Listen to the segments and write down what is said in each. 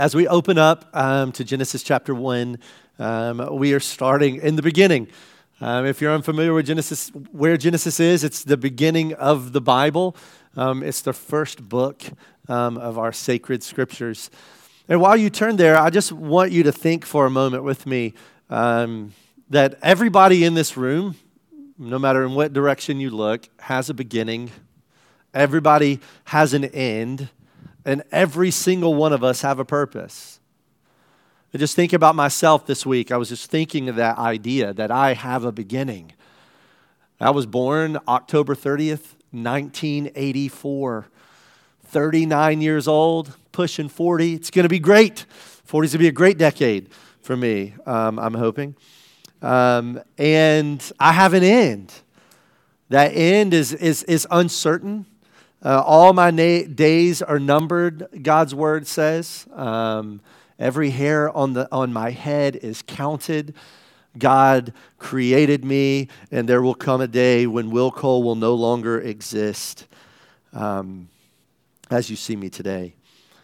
As we open up to Genesis chapter 1, we are starting in the beginning. If you're unfamiliar with Genesis, where Genesis is, it's the beginning of the Bible. It's the first book of our sacred scriptures. And while you turn there, I just want you to think for a moment with me that everybody in this room, no matter in what direction you look, has a beginning. Everybody has an end. And every single one of us have a purpose. I just think about myself this week. I was just thinking of that idea that I have a beginning. I was born October 30th, 1984. 39 years old, pushing 40. It's going to be great. 40 is going to be a great decade for me, I'm hoping. And I have an end. That end is uncertain. All my days are numbered, God's word says. Every hair on my head is counted. God created me, and there will come a day when Will Cole will no longer exist, as you see me today.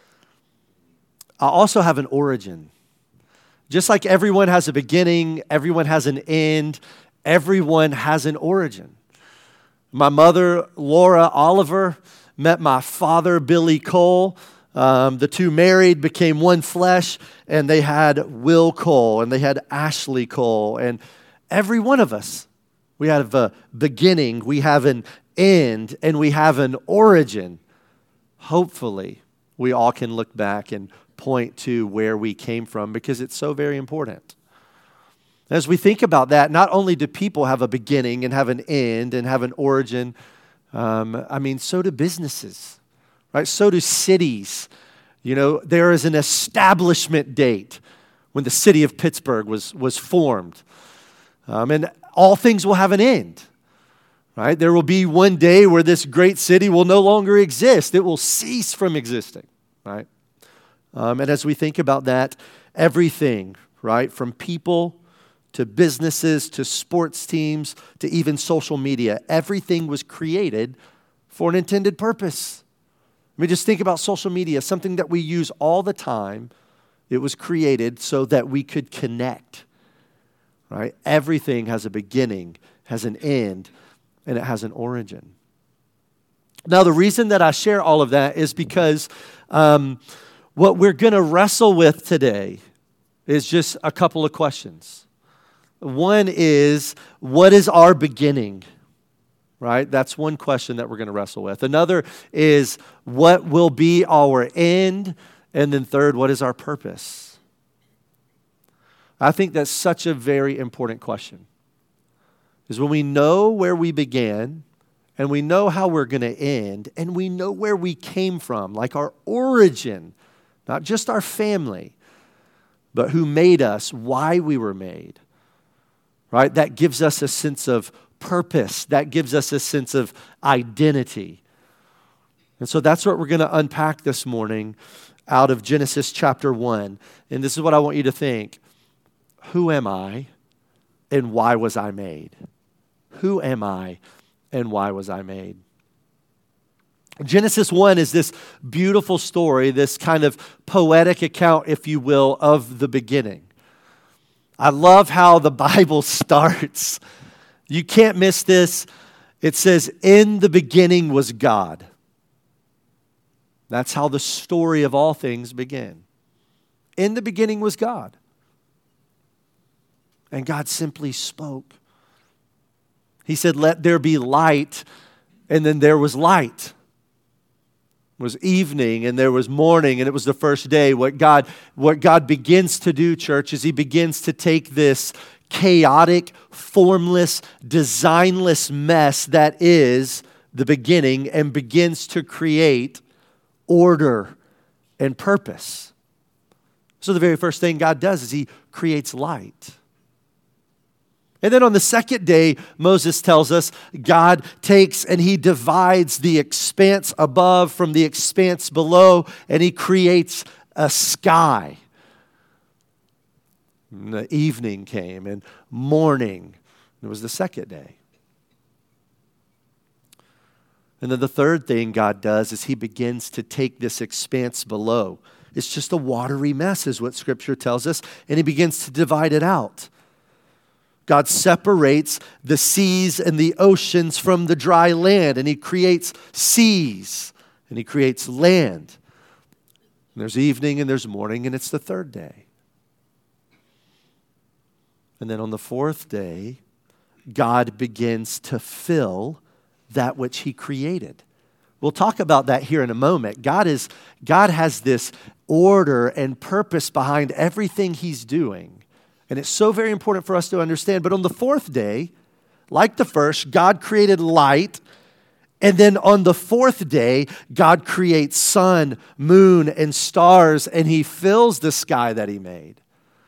I also have an origin. Just like everyone has a beginning, everyone has an end, everyone has an origin. My mother, Laura Oliver, met my father, Billy Cole. The two married, became one flesh, and they had Will Cole, and they had Ashley Cole. And every one of us, we have a beginning, we have an end, and we have an origin. Hopefully, we all can look back and point to where we came from because it's so very important. As we think about that, not only do people have a beginning and have an end and have an origin, so do businesses, right? So do cities. You know, there is an establishment date when the city of Pittsburgh was formed. And all things will have an end, right? There will be one day where this great city will no longer exist. It will cease from existing, right? And as we think about that, everything, right, from people to businesses, to sports teams, to even social media. Everything was created for an intended purpose. I mean, just think about social media, something that we use all the time. It was created so that we could connect, right? Everything has a beginning, has an end, and it has an origin. Now, the reason that I share all of that is because what we're going to wrestle with today is just a couple of questions. One is, what is our beginning? Right? That's one question that we're going to wrestle with. Another is, what will be our end? And then third, what is our purpose? I think that's such a very important question. Because when we know where we began, and we know how we're going to end, and we know where we came from, like our origin, not just our family, but who made us, why we were made. Right? That gives us a sense of purpose. That gives us a sense of identity. And so that's what we're going to unpack this morning out of Genesis chapter 1. And this is what I want you to think. Who am I and why was I made? Who am I and why was I made? Genesis 1 is this beautiful story, this kind of poetic account, if you will, of the beginning. I love how the Bible starts. You can't miss this. It says, in the beginning was God. That's how the story of all things began. In the beginning was God. And God simply spoke. He said, let there be light, and then there was light. It was evening and there was morning and it was the first day. What God begins to do, church, is He begins to take this chaotic, formless, designless mess that is the beginning and begins to create order and purpose. So the very first thing God does is He creates light. And then on the second day, Moses tells us, God takes and He divides the expanse above from the expanse below, and He creates a sky. And the evening came, and morning. It was the second day. And then the third thing God does is He begins to take this expanse below It's just a watery mess is what Scripture tells us, and he begins to divide it out. God separates the seas and the oceans from the dry land, and he creates seas, and he creates land. And there's evening and there's morning, and it's the third day. And then on the fourth day, God begins to fill that which he created. We'll talk about that here in a moment. God has this order and purpose behind everything he's doing. And it's so very important for us to understand. But on the fourth day, like the first, God created light. And then on the fourth day, God creates sun, moon, and stars, and he fills the sky that he made.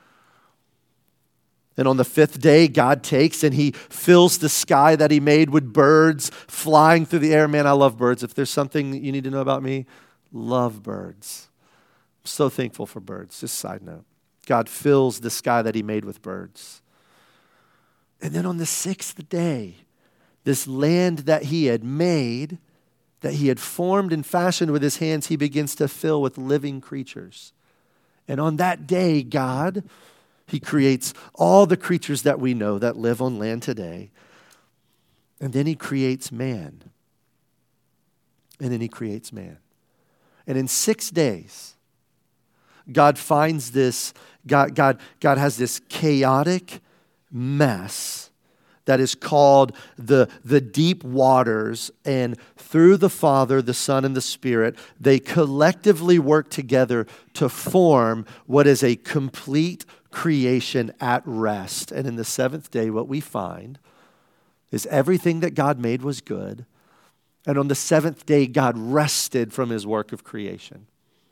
And on the fifth day, God takes and he fills the sky that he made with birds flying through the air. Man, I love birds. If there's something you need to know about me, love birds. I'm so thankful for birds. Just a side note. God fills the sky that he made with birds. And then on the sixth day, this land that he had made, that he had formed and fashioned with his hands, he begins to fill with living creatures. And on that day, God, he creates all the creatures that we know that live on land today. And then he creates man. And then he creates man. And in 6 days, God finds this, God has this chaotic mess that is called the deep waters. And through the Father, the Son, and the Spirit, they collectively work together to form what is a complete creation at rest. And in the seventh day, what we find is everything that God made was good. And on the seventh day, God rested from his work of creation.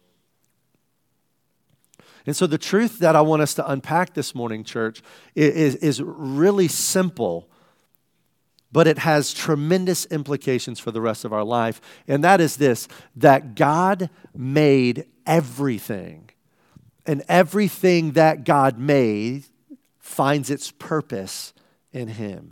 And so the truth that I want us to unpack this morning, church, is really simple, but it has tremendous implications for the rest of our life. And that is this, that God made everything. And everything that God made finds its purpose in him.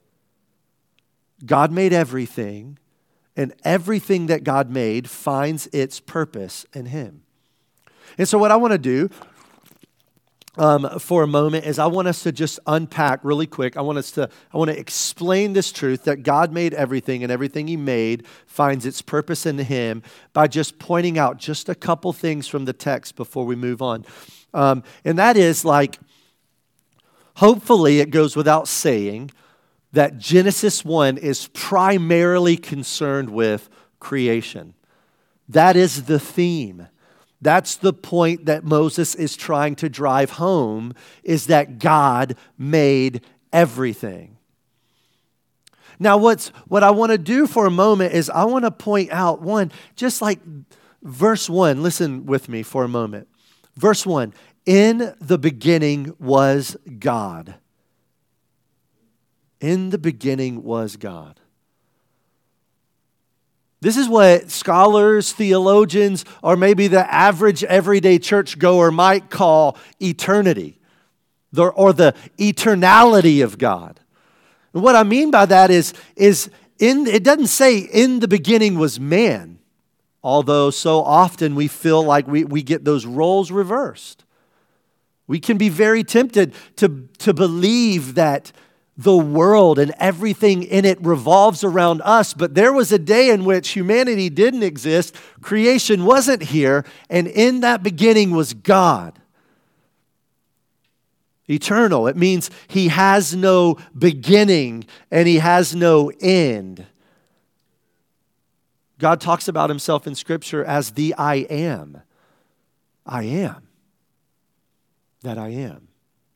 God made everything, and everything that God made finds its purpose in him. And so what I want to do for a moment is I want us to just unpack really quick. I want to explain this truth that God made everything, and everything he made finds its purpose in him by just pointing out just a couple things from the text before we move on. And that is hopefully it goes without saying that Genesis 1 is primarily concerned with creation. That is the theme. That's the point that Moses is trying to drive home, is that God made everything. Now, what I want to do for a moment is I want to point out one, just like verse 1. Listen with me for a moment. Verse 1, in the beginning was God. In the beginning was God. This is what scholars, theologians, or maybe the average everyday churchgoer might call eternity, or the eternality of God. And what I mean by that is it doesn't say in the beginning was man, although so often we feel like we get those roles reversed. We can be very tempted to believe that the world and everything in it revolves around us, but there was a day in which humanity didn't exist, creation wasn't here, and in that beginning was God. Eternal, it means he has no beginning and he has no end. God talks about himself in Scripture as the I am. I am that I am.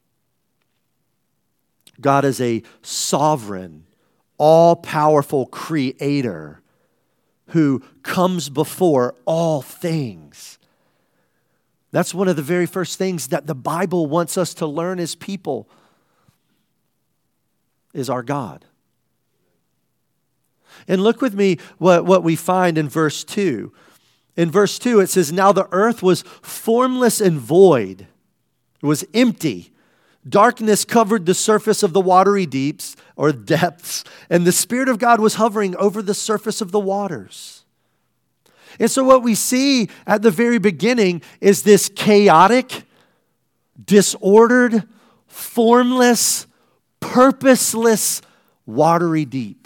God is a sovereign, all-powerful creator who comes before all things. That's one of the very first things that the Bible wants us to learn as people, is our God. And look with me what we find in verse 2. In verse 2 it says, now the earth was formless and void. It was empty. Darkness covered the surface of the watery deeps or depths, and the Spirit of God was hovering over the surface of the waters. And so what we see at the very beginning is this chaotic, disordered, formless, purposeless, watery deep.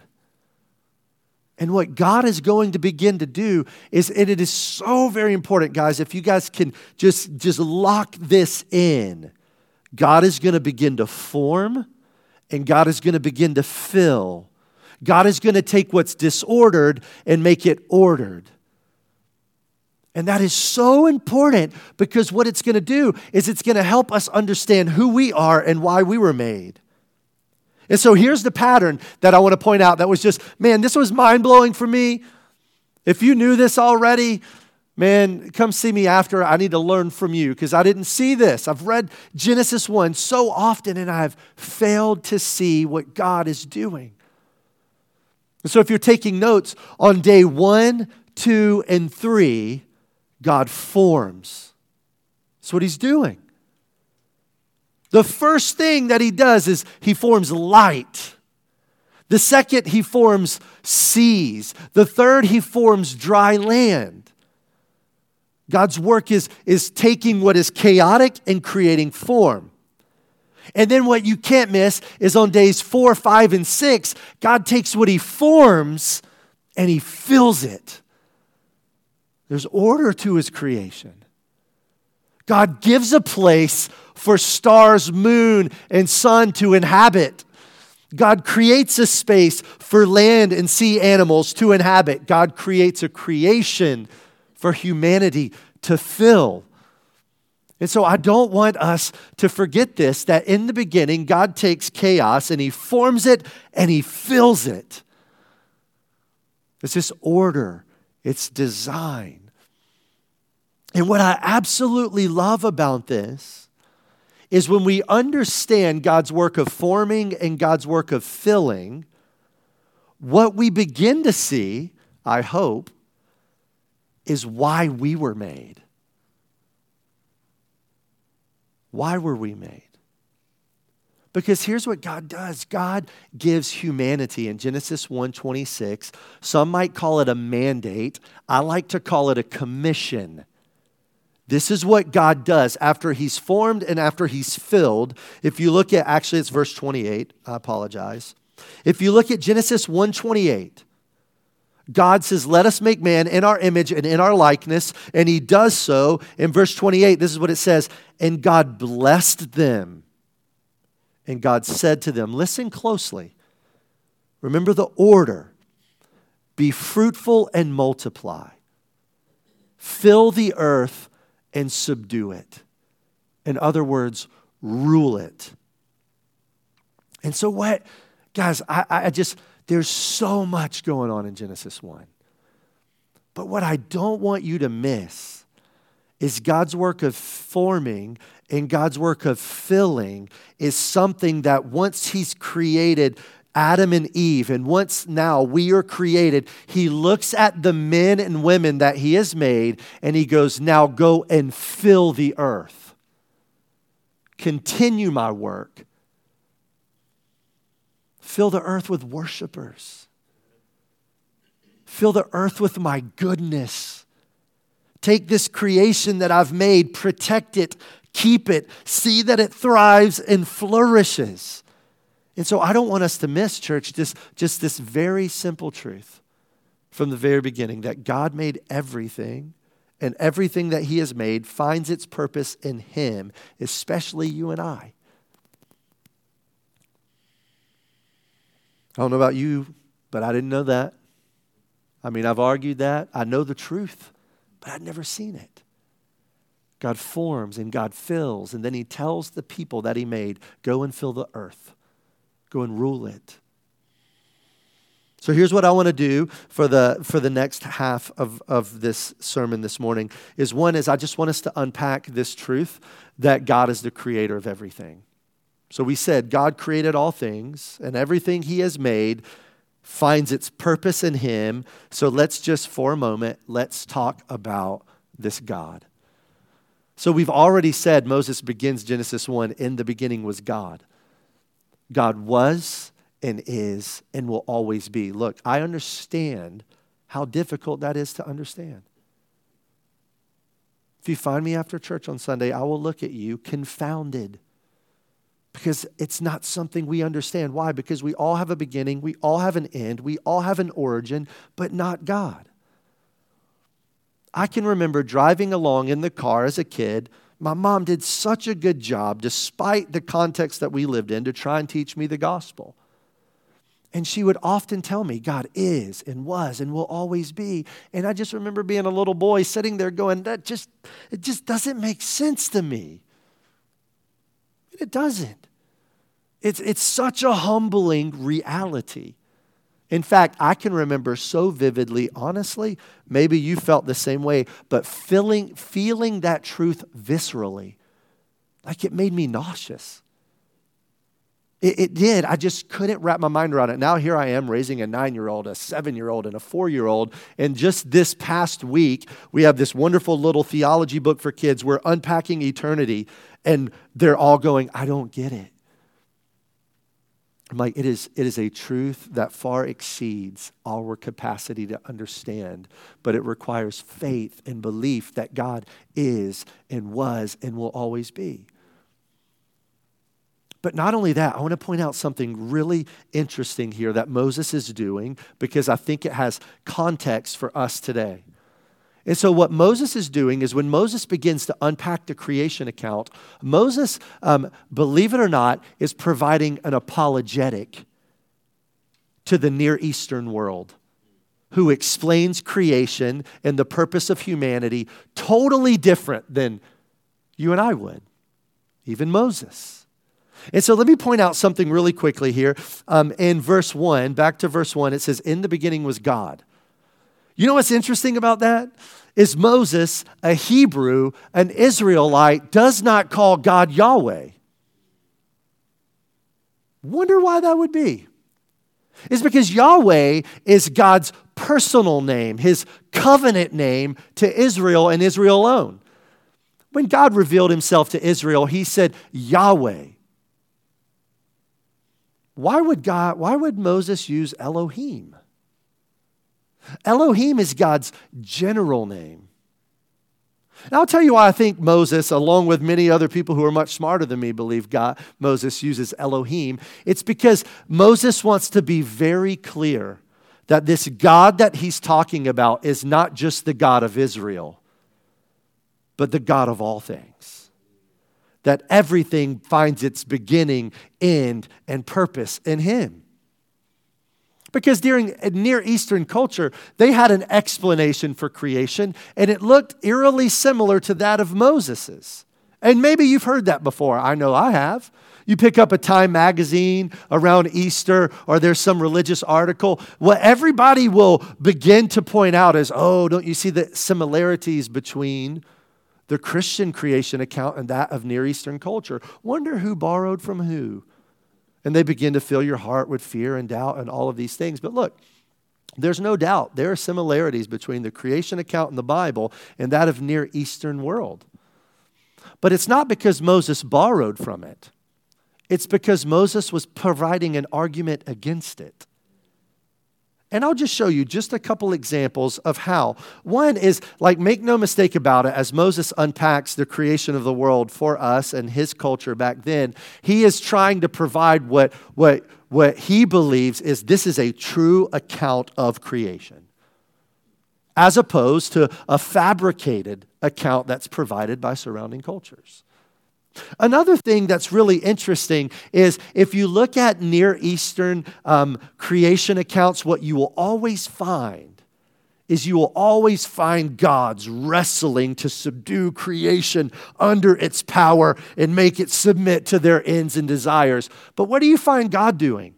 And what God is going to begin to do is, and it is so very important, guys, if you guys can just lock this in, God is going to begin to form and God is going to begin to fill. God is going to take what's disordered and make it ordered. And that is so important because what it's going to do is it's going to help us understand who we are and why we were made. And so here's the pattern that I want to point out that was just, man, this was mind-blowing for me. If you knew this already, man, come see me after. I need to learn from you because I didn't see this. I've read Genesis 1 so often and I've failed to see what God is doing. And so if you're taking notes, on day 1, 2, and 3, God forms. That's what he's doing. The first thing that he does is he forms light. The second, he forms seas. The third, he forms dry land. God's work is taking what is chaotic and creating form. And then what you can't miss is on days 4, 5, and 6, God takes what he forms and he fills it. There's order to his creation. God gives a place for stars, moon, and sun to inhabit. God creates a space for land and sea animals to inhabit. God creates a creation for humanity to fill. And so I don't want us to forget this, that in the beginning, God takes chaos and he forms it and he fills it. It's this order. It's design. And what I absolutely love about this is when we understand God's work of forming and God's work of filling, what we begin to see, I hope, is why we were made. Why were we made? Because here's what God does. God gives humanity in Genesis 1:26. Some might call it a mandate. I like to call it a commission. This is what God does after he's formed and after he's filled. If you look at, actually it's verse 28. I apologize. If you look at Genesis 1:28, God says, let us make man in our image and in our likeness. And he does so. In verse 28, this is what it says. And God blessed them. And God said to them, listen closely. Remember the order. Be fruitful and multiply. Fill the earth and subdue it. In other words, rule it. And so what, guys, I just, there's so much going on in Genesis 1. But what I don't want you to miss is God's work of forming and God's work of filling is something that once he's created Adam and Eve, and once now we are created, he looks at the men and women that he has made and he goes, now go and fill the earth. Continue my work. Fill the earth with worshipers. Fill the earth with my goodness. Take this creation that I've made, protect it, keep it, see that it thrives and flourishes. And so I don't want us to miss, church, just this very simple truth from the very beginning, that God made everything, and everything that he has made finds its purpose in him, especially you and I. I don't know about you, but I didn't know that. I mean, I've argued that. I know the truth, but I'd never seen it. God forms and God fills, and then he tells the people that he made, go and fill the earth. Go and rule it. So here's what I want to do for the next half of this sermon this morning is one is I just want us to unpack this truth that God is the creator of everything. So we said God created all things and everything he has made finds its purpose in him. So let's just for a moment, let's talk about this God. So we've already said Moses begins Genesis 1, in the beginning was God. God was and is and will always be. Look, I understand how difficult that is to understand. If you find me after church on Sunday, I will look at you confounded. Because it's not something we understand. Why? Because we all have a beginning, we all have an end, we all have an origin, but not God. I can remember driving along in the car as a kid. My mom did such a good job, despite the context that we lived in, to try and teach me the gospel. And she would often tell me, God is and was and will always be. And I just remember being a little boy sitting there going, it just doesn't make sense to me. It doesn't. It's such a humbling reality. In fact, I can remember so vividly, honestly, maybe you felt the same way, but feeling that truth viscerally, like it made me nauseous. It did. I just couldn't wrap my mind around it. Now here I am raising a 9-year-old, a 7-year-old, and a 4-year-old. And just this past week, we have this wonderful little theology book for kids. We're unpacking eternity. And they're all going, I don't get it. I'm like, it is a truth that far exceeds our capacity to understand. But it requires faith and belief that God is and was and will always be. But not only that, I want to point out something really interesting here that Moses is doing, because I think it has context for us today. And so what Moses is doing is, when Moses begins to unpack the creation account, Moses, believe it or not, is providing an apologetic to the Near Eastern world, who explains creation and the purpose of humanity totally different than you and I would, even Moses. And so let me point out something really quickly here. In verse 1, back to verse 1, it says, in the beginning was God. You know what's interesting about that? Is Moses, a Hebrew, an Israelite, does not call God Yahweh. Wonder why that would be. It's because Yahweh is God's personal name, his covenant name to Israel and Israel alone. When God revealed himself to Israel, he said, Yahweh. Why would Moses use Elohim? Elohim is God's general name. And I'll tell you why I think Moses, along with many other people who are much smarter than me, believe Moses uses Elohim. It's because Moses wants to be very clear that this God that he's talking about is not just the God of Israel, but the God of all things. That everything finds its beginning, end, and purpose in him. Because during Near Eastern culture, they had an explanation for creation, and it looked eerily similar to that of Moses's. And maybe you've heard that before. I know I have. You pick up a Time magazine around Easter, or there's some religious article. What everybody will begin to point out is, oh, don't you see the similarities between the Christian creation account and that of Near Eastern culture? Wonder who borrowed from who. And they begin to fill your heart with fear and doubt and all of these things. But look, there's no doubt there are similarities between the creation account in the Bible and that of Near Eastern world. But it's not because Moses borrowed from it. It's because Moses was providing an argument against it. And I'll just show you just a couple examples of how. One is, like, make no mistake about it, as Moses unpacks the creation of the world for us and his culture back then, he is trying to provide what he believes is this is a true account of creation, as opposed to a fabricated account that's provided by surrounding cultures. Another thing that's really interesting is if you look at Near Eastern creation accounts, what you will always find is you will always find gods wrestling to subdue creation under its power and make it submit to their ends and desires. But what do you find God doing?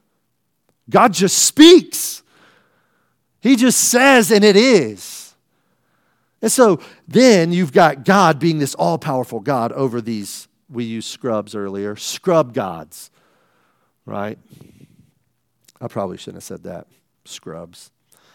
God just speaks. He just says, and it is. And so then you've got God being this all-powerful God over these, we used scrubs earlier, scrub gods, right? I probably shouldn't have said that, scrubs.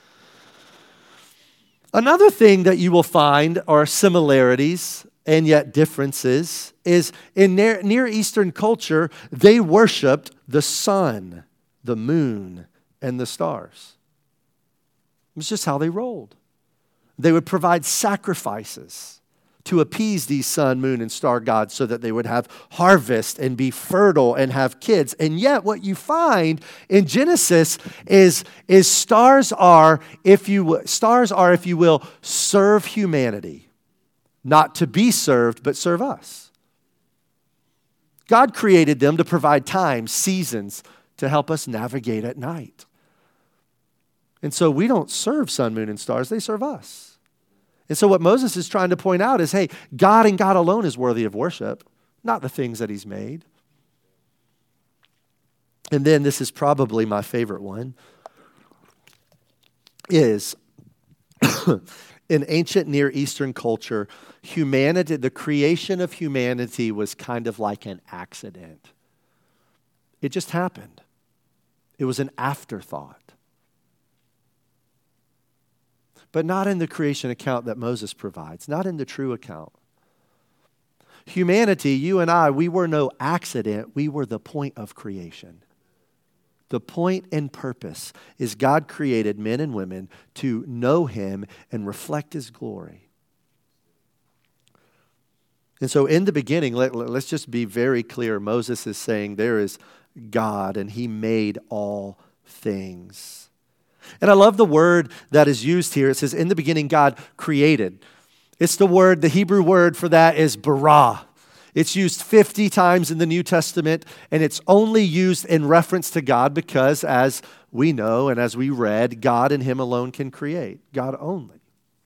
Another thing that you will find are similarities and yet differences is in Near Eastern culture, they worshiped the sun, the moon, and the stars. It was just how they rolled. They would provide sacrifices to appease these sun, moon, and star gods so that they would have harvest and be fertile and have kids. And yet what you find in Genesis is stars are, if you will, serve humanity. Not to be served, but serve us. God created them to provide times, seasons, to help us navigate at night. And so we don't serve sun, moon, and stars. They serve us. And so what Moses is trying to point out is, hey, God and God alone is worthy of worship, not the things that he's made. And then this is probably my favorite one, is in ancient Near Eastern culture, humanity, the creation of humanity was kind of like an accident. It just happened. It was an afterthought. But not in the creation account that Moses provides, not in the true account. Humanity, you and I, we were no accident. We were the point of creation. The point and purpose is God created men and women to know him and reflect his glory. And so in the beginning, let's just be very clear. Moses is saying there is God and he made all things. And I love the word that is used here. It says, in the beginning, God created. It's the Hebrew word for that is bara. It's used 50 times in the New Testament, and it's only used in reference to God because, as we know and as we read, God and him alone can create. God only.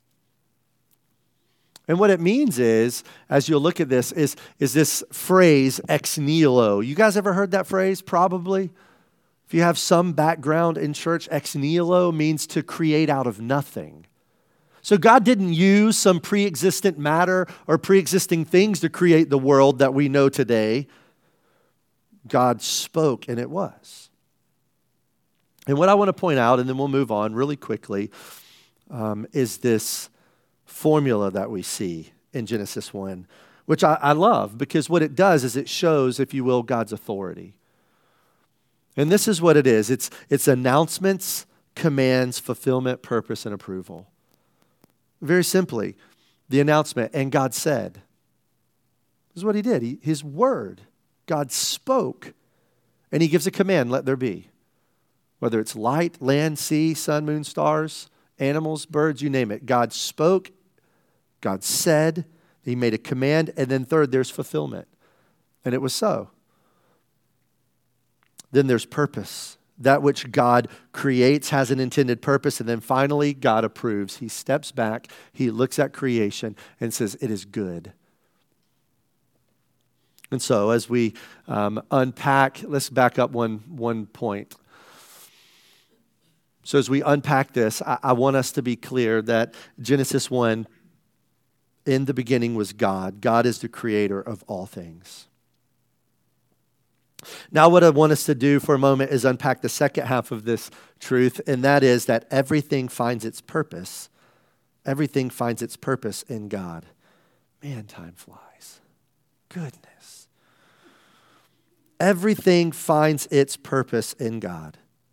And what it means is, as you'll look at this, is this phrase, ex nihilo. You guys ever heard that phrase? Probably. If you have some background in church, ex nihilo means to create out of nothing. So God didn't use some pre-existent matter or pre-existing things to create the world that we know today. God spoke and it was. And what I want to point out, and then we'll move on really quickly, is this formula that we see in Genesis 1, which I love because what it does is it shows, if you will, God's authority. And this is what it is. It's announcements, commands, fulfillment, purpose, and approval. Very simply, the announcement, and God said. This is what he did. His word. God spoke. And he gives a command, let there be. Whether it's light, land, sea, sun, moon, stars, animals, birds, you name it. God spoke. God said. He made a command. And then third, there's fulfillment. And it was so. Then there's purpose. That which God creates has an intended purpose. And then finally, God approves. He steps back. He looks at creation and says, it is good. And so as we unpack, let's back up one point. So as we unpack this, I want us to be clear that Genesis 1, in the beginning was God. God is the creator of all things. Now what I want us to do for a moment is unpack the second half of this truth, and that is that everything finds its purpose. Everything finds its purpose in God. Man, time flies. Goodness. Everything finds its purpose in God.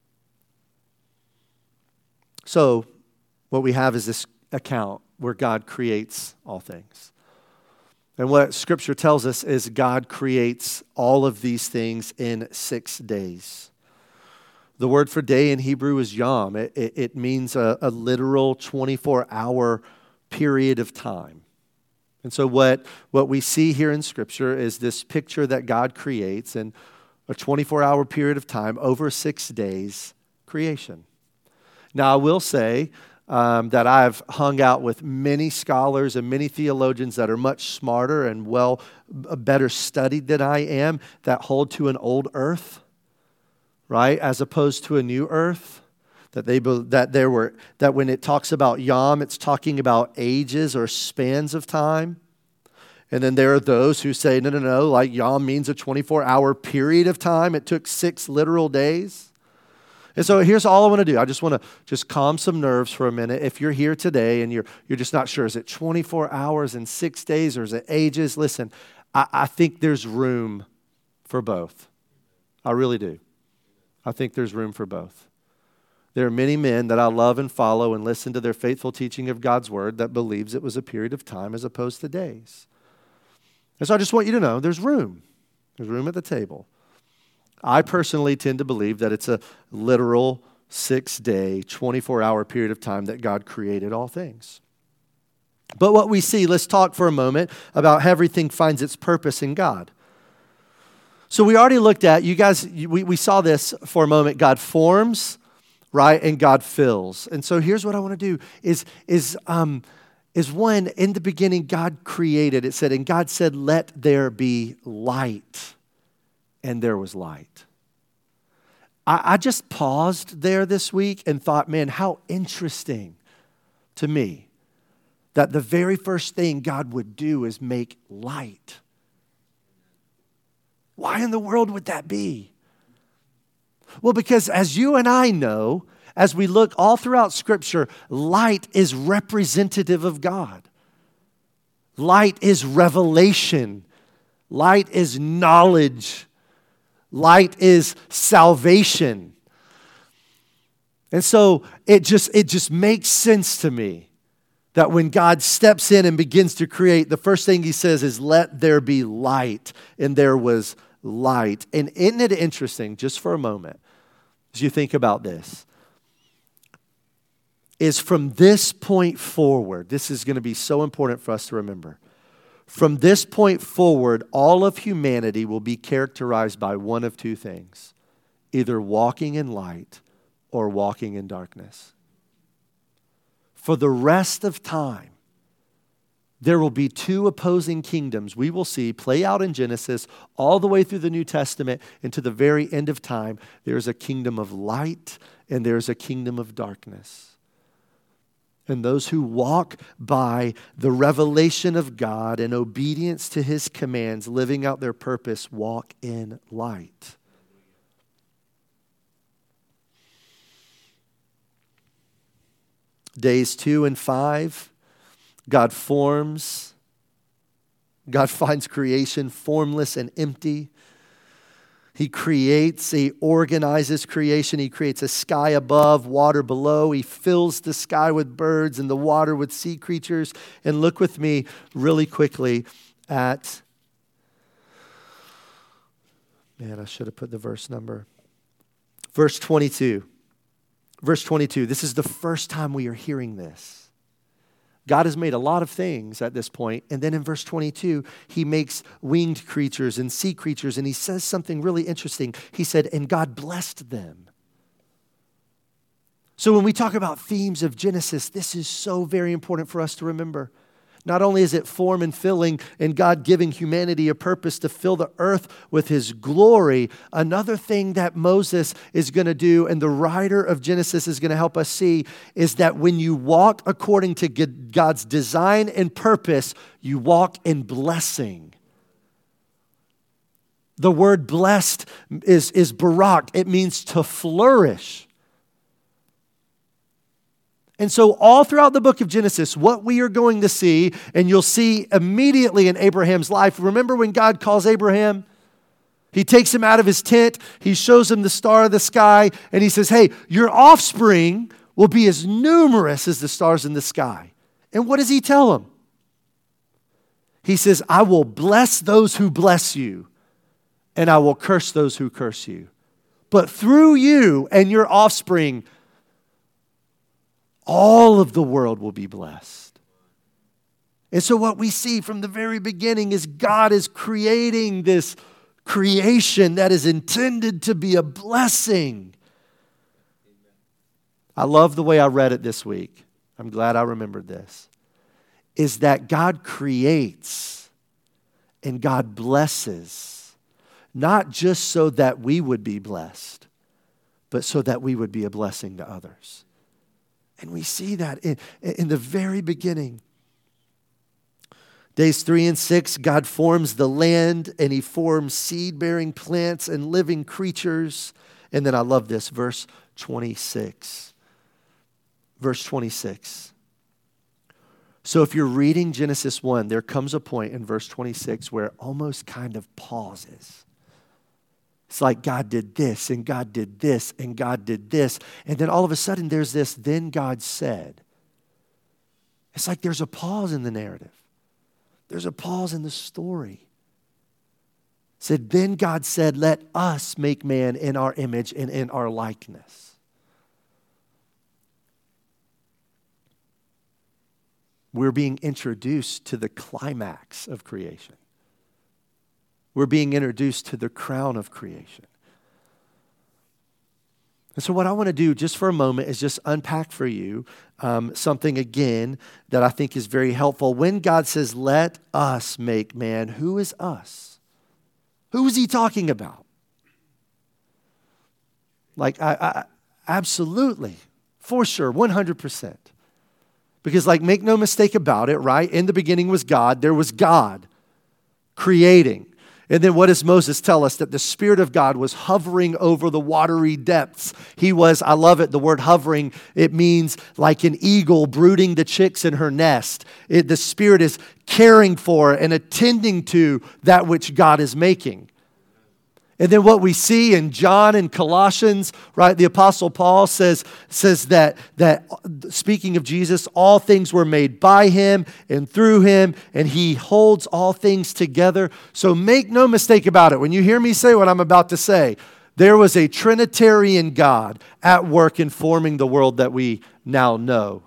So what we have is this account where God creates all things. And what Scripture tells us is God creates all of these things in 6 days. The word for day in Hebrew is yom. It means a literal 24-hour period of time. And so what we see here in Scripture is this picture that God creates in a 24-hour period of time over 6 days, creation. Now, I will say that I've hung out with many scholars and many theologians that are much smarter and better studied than I am that hold to an old earth, right, as opposed to a new earth. That when it talks about yom, it's talking about ages or spans of time. And then there are those who say, no, like yom means a 24-hour period of time. It took 6 literal days. And so here's all I want to do. I just want to just calm some nerves for a minute. If you're here today and you're just not sure, is it 24 hours and 6 days or is it ages? Listen, I think there's room for both. I really do. I think there's room for both. There are many men that I love and follow and listen to their faithful teaching of God's word that believes it was a period of time as opposed to days. And so I just want you to know there's room. There's room at the table. I personally tend to believe that it's a literal 6-day, 24-hour period of time that God created all things. But what we see, let's talk for a moment about how everything finds its purpose in God. So we already looked at, you guys, we saw this for a moment. God forms, right, and God fills. And so here's what I want to do is one, in the beginning, God created, it said, and God said, let there be light. And there was light. I just paused there this week and thought, man, how interesting to me that the very first thing God would do is make light. Why in the world would that be? Well, because as you and I know, as we look all throughout Scripture, light is representative of God. Light is revelation. Light is knowledge. Light is salvation. And so it just makes sense to me that when God steps in and begins to create, the first thing he says is, let there be light. And there was light. And isn't it interesting, just for a moment, as you think about this, is from this point forward, this is going to be so important for us to remember. From this point forward, all of humanity will be characterized by one of two things: either walking in light or walking in darkness. For the rest of time, there will be two opposing kingdoms we will see play out in Genesis all the way through the New Testament and to the very end of time. There's a kingdom of light and there's a kingdom of darkness. And those who walk by the revelation of God and obedience to his commands, living out their purpose, walk in light. Days 2 and 5, God forms. God finds creation formless and empty. He creates, he organizes creation. He creates a sky above, water below. He fills the sky with birds and the water with sea creatures. And look with me really quickly at, man, I should have put the verse number. Verse 22. Verse 22, this is the first time we are hearing this. God has made a lot of things at this point. And then in verse 22, he makes winged creatures and sea creatures. And he says something really interesting. He said, and God blessed them. So when we talk about themes of Genesis, this is so very important for us to remember. Not only is it form and filling and God giving humanity a purpose to fill the earth with his glory, another thing that Moses is going to do and the writer of Genesis is going to help us see is that when you walk according to God's design and purpose, you walk in blessing. The word blessed is barak. It means to flourish. And so all throughout the book of Genesis, what we are going to see, and you'll see immediately in Abraham's life, remember when God calls Abraham? He takes him out of his tent, he shows him the star of the sky, and he says, hey, your offspring will be as numerous as the stars in the sky. And what does he tell him? He says, I will bless those who bless you, and I will curse those who curse you. But through you and your offspring, all of the world will be blessed. And so what we see from the very beginning is God is creating this creation that is intended to be a blessing. I love the way I read it this week. I'm glad I remembered this. Is that God creates and God blesses, not just so that we would be blessed, but so that we would be a blessing to others. And we see that in the very beginning. Days 3 and 6, God forms the land and he forms seed-bearing plants and living creatures. And then I love this, verse 26. Verse 26. So if you're reading Genesis 1, there comes a point in verse 26 where it almost kind of pauses. It's like God did this, and God did this, and God did this. And then all of a sudden there's this, then God said. It's like there's a pause in the narrative. There's a pause in the story. It said, then God said, let us make man in our image and in our likeness. We're being introduced to the climax of creation. We're being introduced to the crown of creation. And so what I want to do just for a moment is just unpack for you something again that I think is very helpful. When God says, let us make man, who is us? Who is he talking about? Like, I absolutely, for sure, 100%. Because like, make no mistake about it, right? In the beginning was God. There was God creating. And then what does Moses tell us? That the Spirit of God was hovering over the watery depths. He was, I love it, the word hovering, it means like an eagle brooding the chicks in her nest. The Spirit is caring for and attending to that which God is making. And then what we see in John and Colossians, right? The Apostle Paul says that speaking of Jesus, all things were made by him and through him, and he holds all things together. So make no mistake about it. When you hear me say what I'm about to say, there was a Trinitarian God at work in forming the world that we now know.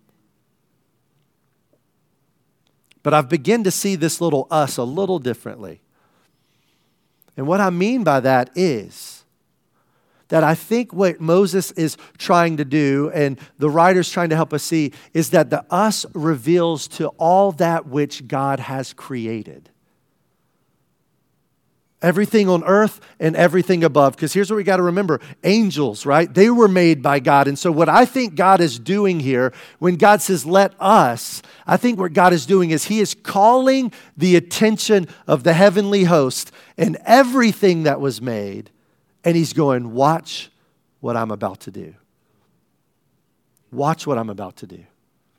But I've begun to see this little us a little differently. And what I mean by that is that I think what Moses is trying to do, and the writer's trying to help us see, is that the us reveals to all that which God has created. Everything on earth and everything above. Because here's what we got to remember. Angels, right? They were made by God. And so what I think God is doing here, when God says, let us, I think what God is doing is he is calling the attention of the heavenly host and everything that was made. And he's going, watch what I'm about to do. Watch what I'm about to do.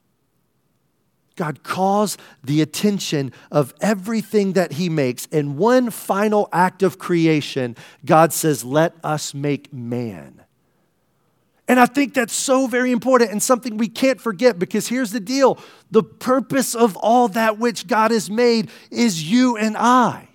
God calls the attention of everything that he makes. In one final act of creation, God says, let us make man. And I think that's so very important and something we can't forget, because here's the deal. The purpose of all that which God has made is you and I.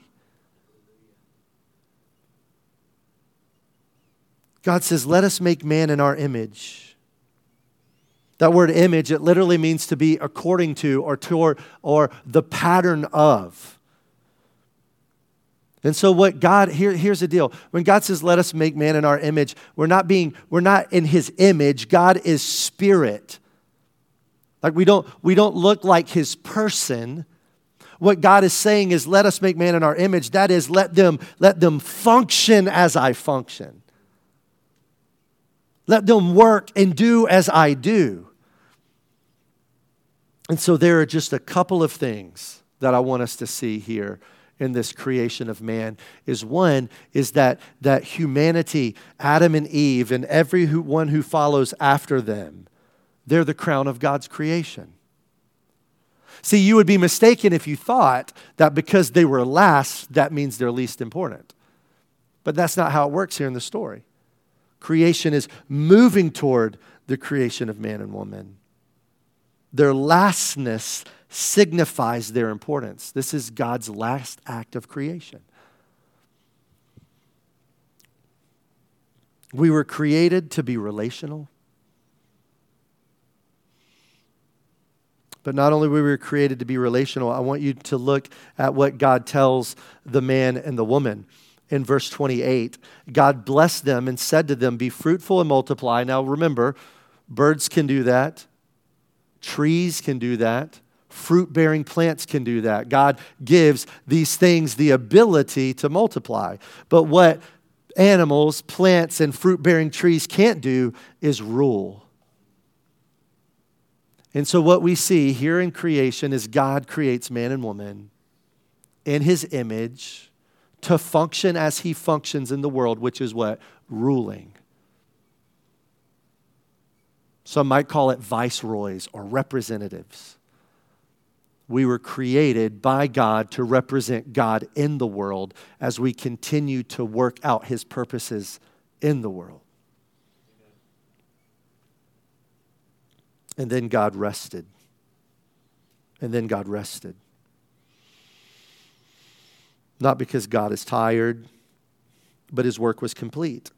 God says, let us make man in our image. That word image, it literally means to be according to or toward or the pattern of. And so what God, here's the deal. When God says, let us make man in our image, we're not in his image. God is spirit. Like we don't look like his person. What God is saying is, let us make man in our image. That is, let them function as I function. Let them work and do as I do. And so there are just a couple of things that I want us to see here in this creation of man. One is that humanity, Adam and Eve, and everyone who follows after them, they're the crown of God's creation. See, you would be mistaken if you thought that because they were last, that means they're least important. But that's not how it works here in the story. Creation is moving toward the creation of man and woman. Their lastness signifies their importance. This is God's last act of creation. We were created to be relational. But not only were we created to be relational, I want you to look at what God tells the man and the woman. In verse 28, God blessed them and said to them, be fruitful and multiply. Now remember, birds can do that. Trees can do that. Fruit-bearing plants can do that. God gives these things the ability to multiply. But what animals, plants, and fruit-bearing trees can't do is rule. And so what we see here in creation is God creates man and woman in his image to function as he functions in the world, which is what? Ruling. Some might call it viceroys or representatives. We were created by God to represent God in the world as we continue to work out His purposes in the world. And then God rested. And then God rested. Not because God is tired, but His work was complete.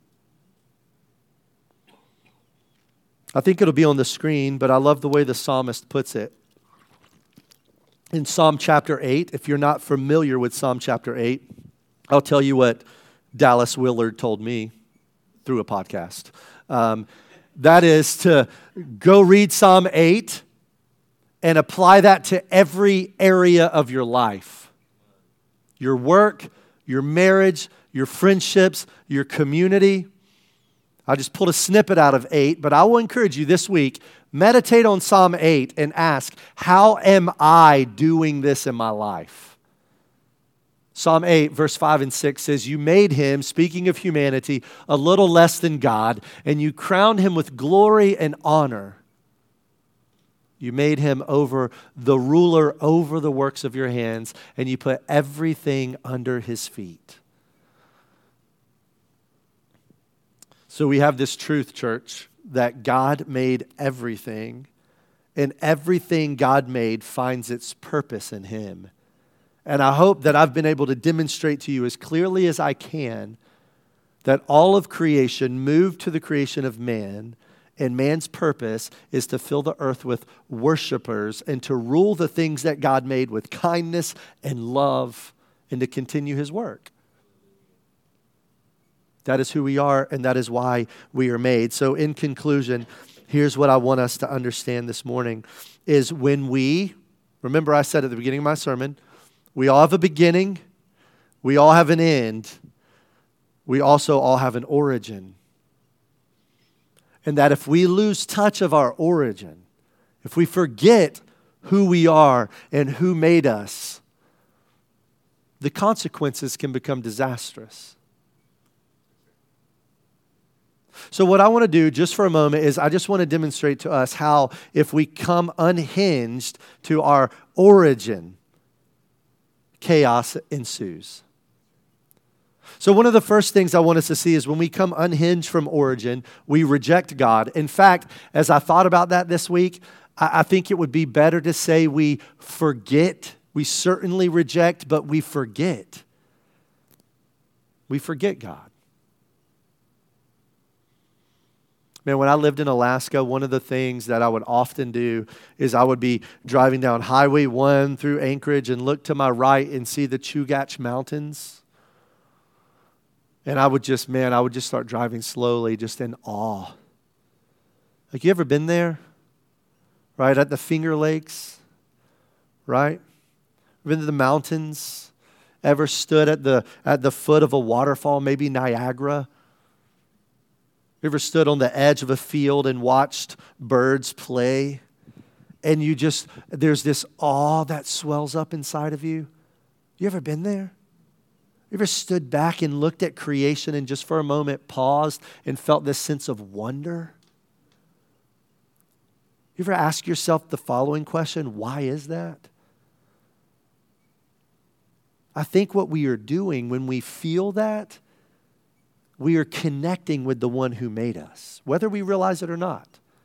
I think it'll be on the screen, but I love the way the psalmist puts it. In Psalm chapter 8, if you're not familiar with Psalm chapter 8, I'll tell you what Dallas Willard told me through a podcast. That is to go read Psalm 8 and apply that to every area of your life. Your work, your marriage, your friendships, your community. I just pulled a snippet out of 8, but I will encourage you this week, meditate on Psalm 8 and ask, how am I doing this in my life? Psalm 8, verse 5 and 6 says, you made him, speaking of humanity, a little less than God, and you crowned him with glory and honor. You made him over the ruler over the works of your hands, and you put everything under his feet. So we have this truth, church, that God made everything, and everything God made finds its purpose in him. And I hope that I've been able to demonstrate to you as clearly as I can that all of creation moved to the creation of man, and man's purpose is to fill the earth with worshipers and to rule the things that God made with kindness and love and to continue his work. That is who we are, and that is why we are made. So in conclusion, here's what I want us to understand this morning is when we, remember I said at the beginning of my sermon, we all have a beginning, we all have an end, we also all have an origin. And that if we lose touch of our origin, if we forget who we are and who made us, the consequences can become disastrous. So what I want to do just for a moment is I just want to demonstrate to us how if we come unhinged to our origin, chaos ensues. So one of the first things I want us to see is when we come unhinged from origin, we reject God. In fact, as I thought about that this week, I think it would be better to say we forget. We certainly reject, but we forget. We forget God. Man, when I lived in Alaska, one of the things that I would often do is I would be driving down Highway 1 through Anchorage and look to my right and see the Chugach Mountains. And I would just start driving slowly, just in awe. Like, you ever been there? Right, at the Finger Lakes? Right? Been to the mountains? Ever stood at the foot of a waterfall, maybe Niagara? You ever stood on the edge of a field and watched birds play? And there's this awe that swells up inside of you. You ever been there? You ever stood back and looked at creation and just for a moment paused and felt this sense of wonder? You ever ask yourself the following question, why is that? I think what we are doing when we feel that, we are connecting with the one who made us, whether we realize it or not.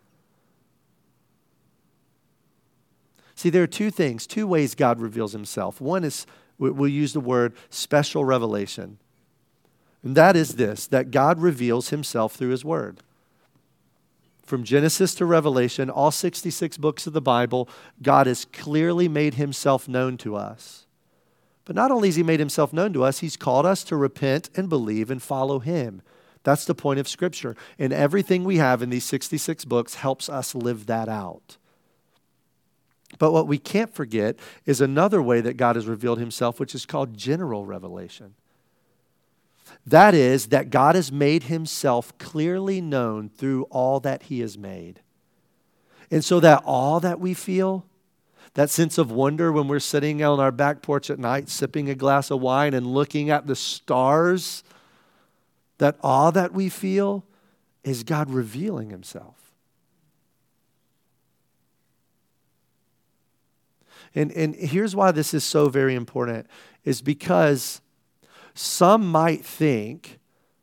See, there are two ways God reveals himself. One is, we'll use the word special revelation. And that is this, that God reveals himself through his word. From Genesis to Revelation, all 66 books of the Bible, God has clearly made himself known to us. But not only has he made himself known to us, he's called us to repent and believe and follow him. That's the point of Scripture. And everything we have in these 66 books helps us live that out. But what we can't forget is another way that God has revealed himself, which is called general revelation. That is, that God has made himself clearly known through all that he has made. And so that all that we feel, that sense of wonder when we're sitting on our back porch at night, sipping a glass of wine and looking at the stars, that awe that we feel is God revealing himself. And here's why this is so very important, is because some might think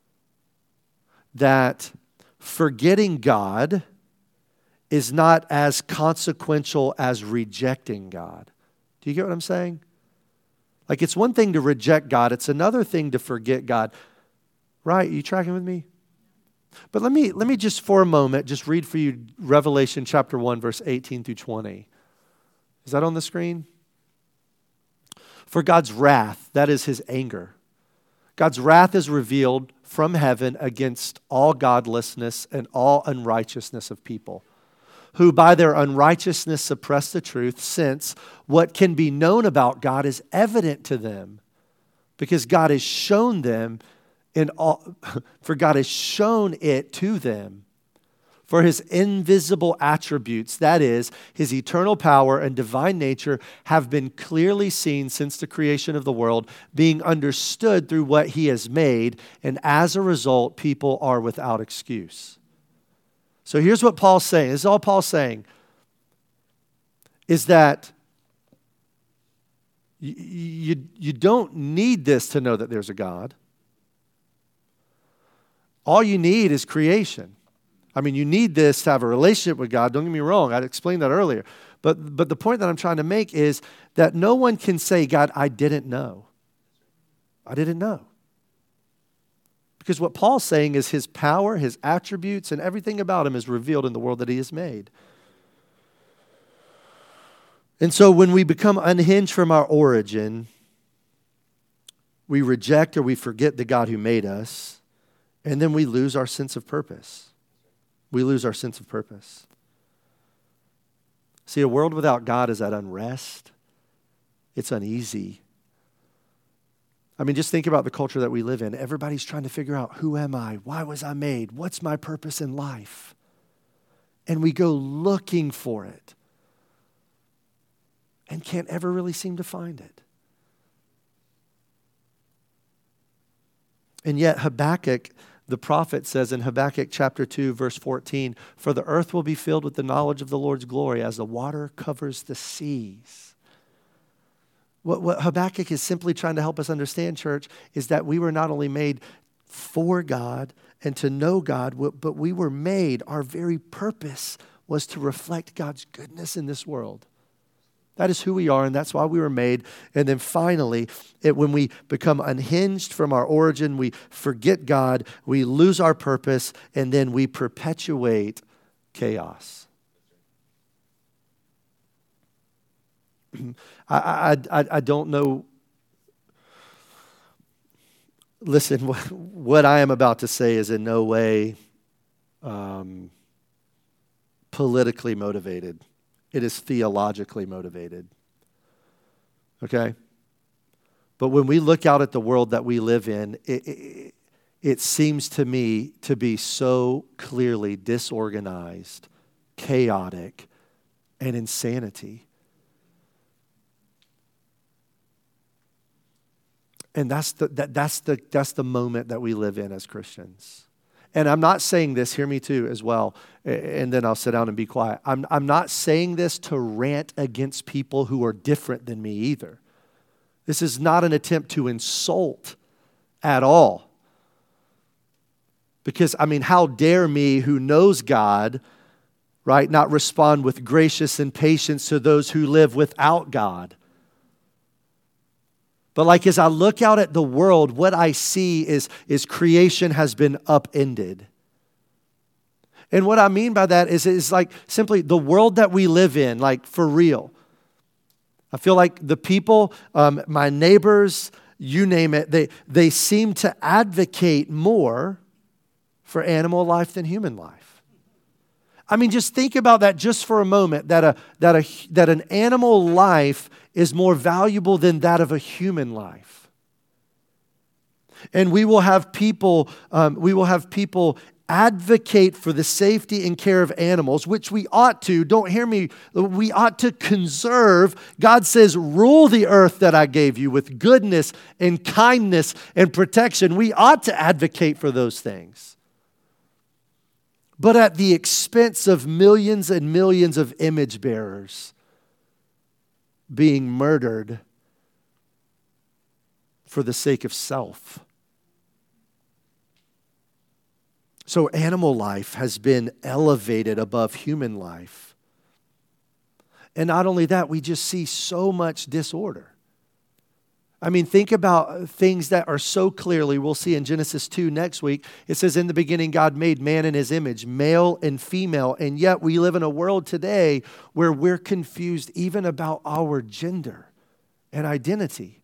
that forgetting God is not as consequential as rejecting God. Do you get what I'm saying? Like, it's one thing to reject God. It's another thing to forget God. Right? Are you tracking with me? But let me just for a moment just read for you Revelation chapter 1, verse 18 through 20. Is that on the screen? For God's wrath, that is his anger. God's wrath is revealed from heaven against all godlessness and all unrighteousness of people, who by their unrighteousness suppress the truth, since what can be known about God is evident to them, because God has shown them for God has shown it to them. For his invisible attributes, that is, his eternal power and divine nature, have been clearly seen since the creation of the world, being understood through what he has made, and as a result, people are without excuse. So here's what Paul's saying. This is all Paul's saying, is that you don't need this to know that there's a God. All you need is creation. I mean, you need this to have a relationship with God. Don't get me wrong. I explained that earlier. But the point that I'm trying to make is that no one can say, God, I didn't know. I didn't know. Because what Paul's saying is his power, his attributes, and everything about him is revealed in the world that he has made. And so when we become unhinged from our origin, we reject or we forget the God who made us, and then we lose our sense of purpose. We lose our sense of purpose. See, a world without God is at unrest. It's uneasy. I mean, just think about the culture that we live in. Everybody's trying to figure out, who am I? Why was I made? What's my purpose in life? And we go looking for it and can't ever really seem to find it. And yet Habakkuk, the prophet, says in Habakkuk chapter 2, verse 14, for the earth will be filled with the knowledge of the Lord's glory as the water covers the seas. What Habakkuk is simply trying to help us understand, church, is that we were not only made for God and to know God, but we were made, our very purpose was to reflect God's goodness in this world. That is who we are, and that's why we were made. And then finally, when we become unhinged from our origin, we forget God, we lose our purpose, and then we perpetuate chaos. I don't know. Listen, what I am about to say is in no way politically motivated. It is theologically motivated. Okay? But when we look out at the world that we live in, it seems to me to be so clearly disorganized, chaotic, and insanity. And that's the moment that we live in as Christians. And I'm not saying this, hear me too as well, and then I'll sit down and be quiet. I'm not saying this to rant against people who are different than me either. This is not an attempt to insult at all. Because, I mean, how dare me who knows God, right, not respond with gracious and patience to those who live without God. But like as I look out at the world, what I see is creation has been upended. And what I mean by that is like simply the world that we live in, like for real. I feel like the people, my neighbors, you name it, they seem to advocate more for animal life than human life. I mean, just think about that just for a moment, that an animal life is more valuable than that of a human life. And we will have people advocate for the safety and care of animals, which we ought to. Don't hear me. We ought to conserve. God says, rule the earth that I gave you with goodness and kindness and protection. We ought to advocate for those things. But at the expense of millions and millions of image bearers being murdered for the sake of self. So animal life has been elevated above human life. And not only that, we just see so much disorder. I mean, think about things that are so clearly, we'll see in Genesis 2 next week. It says, in the beginning, God made man in his image, male and female. And yet we live in a world today where we're confused even about our gender and identity.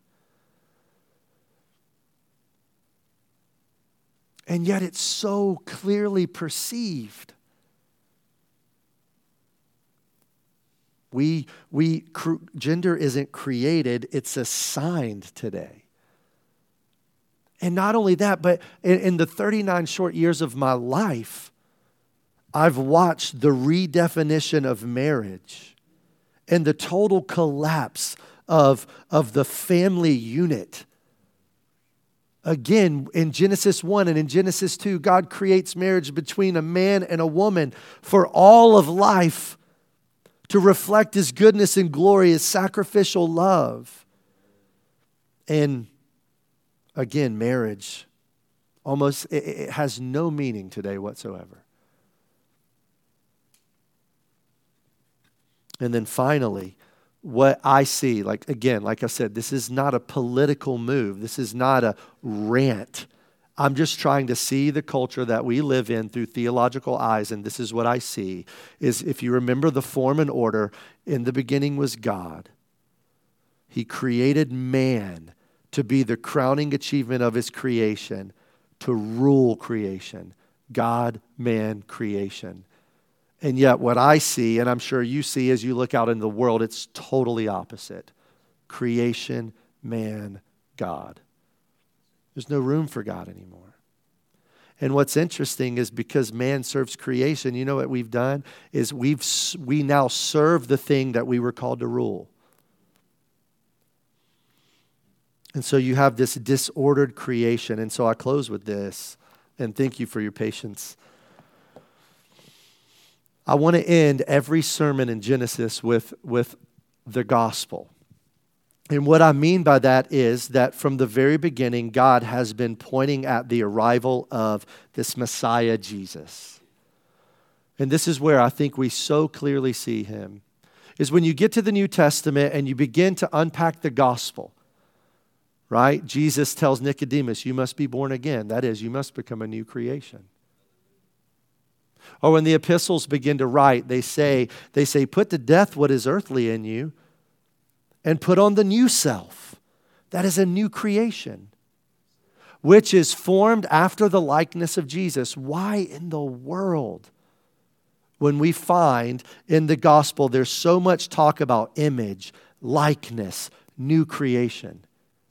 And yet it's so clearly perceived. Gender isn't created, it's assigned today. And not only that, but in the 39 short years of my life, I've watched the redefinition of marriage and the total collapse of the family unit. Again, in Genesis 1 and in Genesis 2, God creates marriage between a man and a woman for all of life, to reflect His goodness and glory, His sacrificial love. And again, marriage, it has no meaning today whatsoever. And then finally, what I see, like I said, this is not a political move. This is not a rant. I'm just trying to see the culture that we live in through theological eyes, and this is what I see, is if you remember the form and order, in the beginning was God. He created man to be the crowning achievement of His creation, to rule creation. God, man, creation. And yet what I see, and I'm sure you see as you look out in the world, it's totally opposite. Creation, man, God. There's no room for God anymore. And what's interesting is because man serves creation, you know what we've done? Is we now serve the thing that we were called to rule. And so you have this disordered creation. And so I close with this, and thank you for your patience. I want to end every sermon in Genesis with the gospel. And what I mean by that is that from the very beginning, God has been pointing at the arrival of this Messiah, Jesus. And this is where I think we so clearly see Him, is when you get to the New Testament and you begin to unpack the gospel, right? Jesus tells Nicodemus, you must be born again. That is, you must become a new creation. Or when the epistles begin to write, they say, put to death what is earthly in you and put on the new self. That is a new creation, which is formed after the likeness of Jesus. Why in the world, when we find in the gospel there's so much talk about image, likeness, new creation?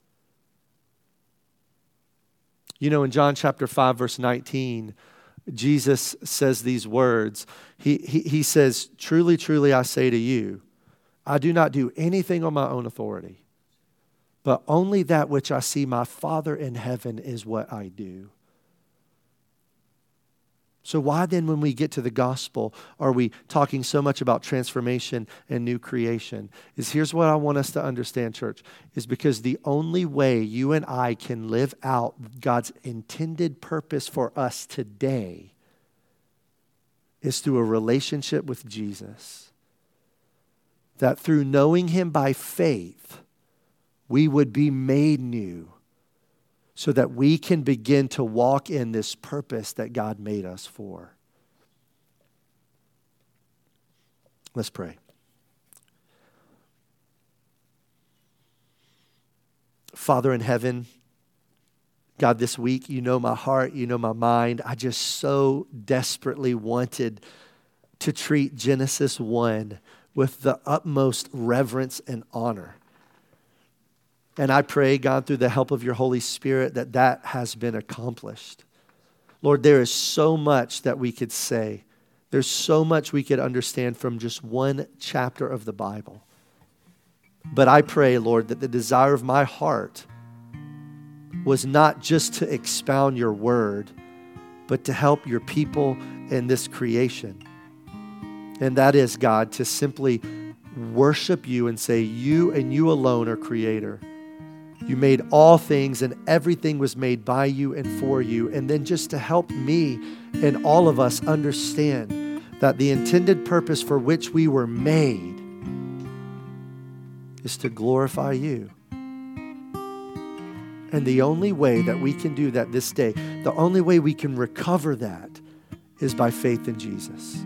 You know, in John chapter 5, verse 19, Jesus says these words. He says, truly, truly, I say to you, I do not do anything on my own authority, but only that which I see my Father in heaven is what I do. So why then, when we get to the gospel, are we talking so much about transformation and new creation? Here's what I want us to understand, church, is because the only way you and I can live out God's intended purpose for us today is through a relationship with Jesus. That through knowing Him by faith, we would be made new so that we can begin to walk in this purpose that God made us for. Let's pray. Father in heaven, God, this week, you know my heart, you know my mind. I just so desperately wanted to treat Genesis 1 with the utmost reverence and honor. And I pray, God, through the help of your Holy Spirit, that has been accomplished. Lord, there is so much that we could say. There's so much we could understand from just one chapter of the Bible. But I pray, Lord, that the desire of my heart was not just to expound your word, but to help your people in this creation. And that is, God, to simply worship you and say, you and you alone are creator. You made all things and everything was made by you and for you. And then just to help me and all of us understand that the intended purpose for which we were made is to glorify you. And the only way that we can do that this day, the only way we can recover that is by faith in Jesus.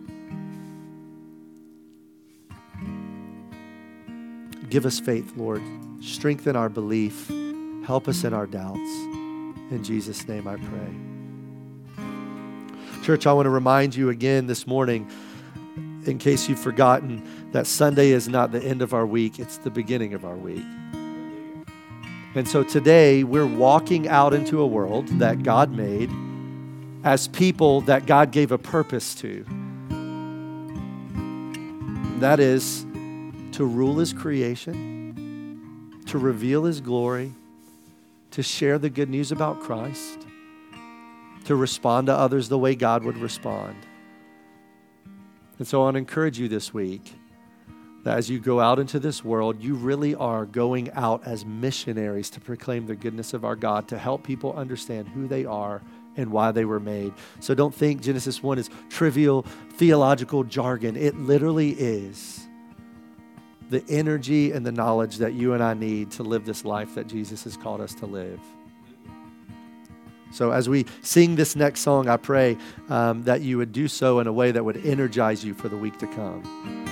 Give us faith, Lord. Strengthen our belief. Help us in our doubts. In Jesus' name I pray. Church, I want to remind you again this morning, in case you've forgotten, that Sunday is not the end of our week, it's the beginning of our week. And so today, we're walking out into a world that God made as people that God gave a purpose to. That is to rule His creation, to reveal His glory, to share the good news about Christ, to respond to others the way God would respond. And so I want to encourage you this week that as you go out into this world, you really are going out as missionaries to proclaim the goodness of our God, to help people understand who they are and why they were made. So don't think Genesis 1 is trivial theological jargon. It literally is the energy and the knowledge that you and I need to live this life that Jesus has called us to live. So as we sing this next song, I pray that you would do so in a way that would energize you for the week to come.